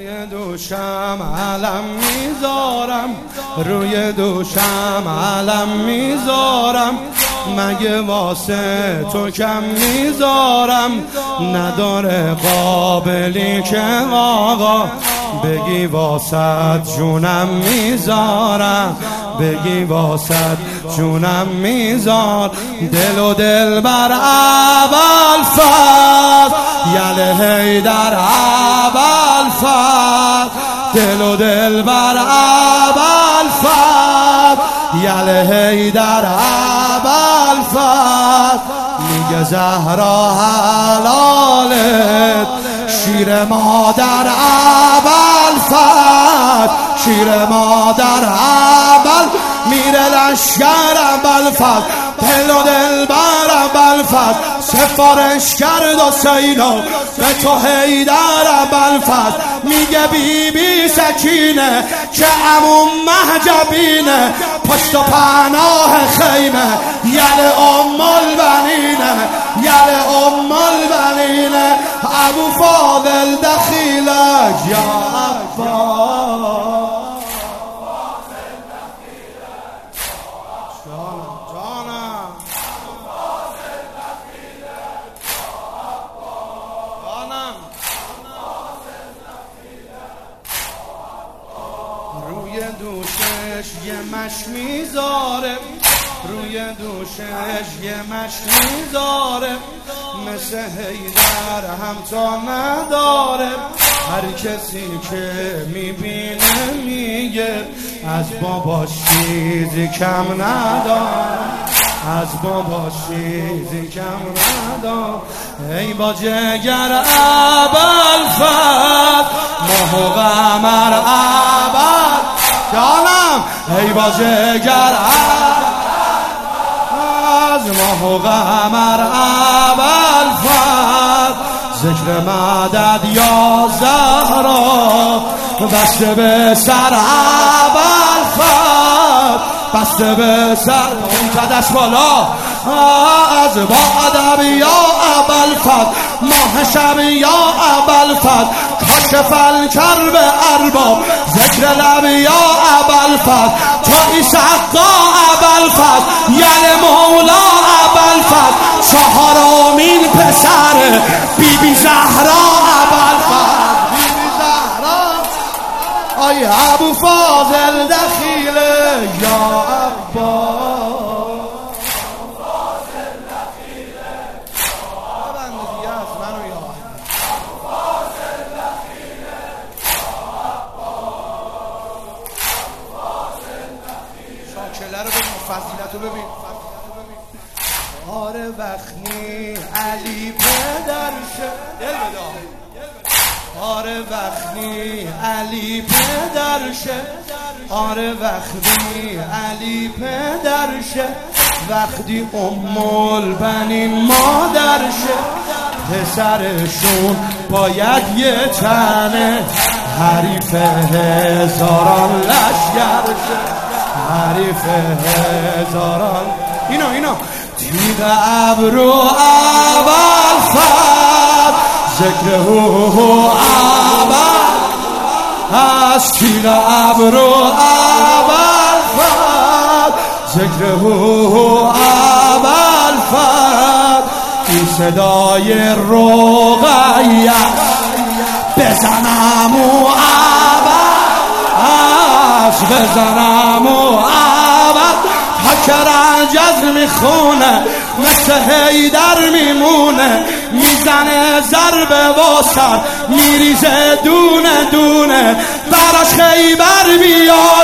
روی دوشم علم میذارم، روی دوشم علم میذارم، مگه واسه تو کم میذارم؟ نداره قابلی که آقا بگی واسه جونم میذارم، بگی واسه جونم میذار. دل و دل بر اول فت یله هی در اول فت، دل و دل بر اول فت یله هی در اول فت. میگه زهرا حلالت شیر مادر اول فت، شیر مادر اول میره لشگر اول فت، دل و دل بر اول فت سفارش کرد و سینا به تو حیدر اول فت. میگه بی بی سکینه که عموم مهجبینه، پشت و پناه خیمه یل ام البنینه، یل ام البنینه. ابو فاضل دخیلک یا عباس، روی دوشش یه مش میذاره، روی دوشش یه مش میذاره، مثل حیدر هم تا نداره. هر کسی که میبینه میگه از بابا چیزی کم نداره، از بابا چیزی کم نداره. ای با جگر ابوالفضل ماه و قمر ابد جانم، ای با جگر از ماه و قمر ابوالفضل، ذکر مدد یا زهرا بسته به سر ابوالفضل، بسته به سر اون دست بالا. از با ادب یا ابوالفضل، ماه شب یا ابوالفضل، کاشف الکرب ارباب ذکر لب یا ابوالفضل، توی سقا ابوالفضل یل مولا ابوالفضل، چهارمین پسر بی بی زهرا ابوالفضل، بی بی زهرا. آی ابو فاضل دخیله یا عباس، فضیلتو ببین. آره وقتی علی پدرشه دل بدا، آره وقتی علی پدرشه، آره وقتی علی پدرشه، وقتی ام البنین مادرشه، پسرشون باید یه تنه حریف هزاران لشگرشه، حریف هزاران. اینا تیغ ابرو ابوالفضل ذکره ابد از، تیغ ابرو ابوالفضل ذکره ابوالفضل. این صدای رقیه بزنم و ابد، بزنم و ابد، حکر عجز میخونه مثل حیدر میمونه، میزنه ضربه واسر میریزه دونه دونه، براش خیبر بیار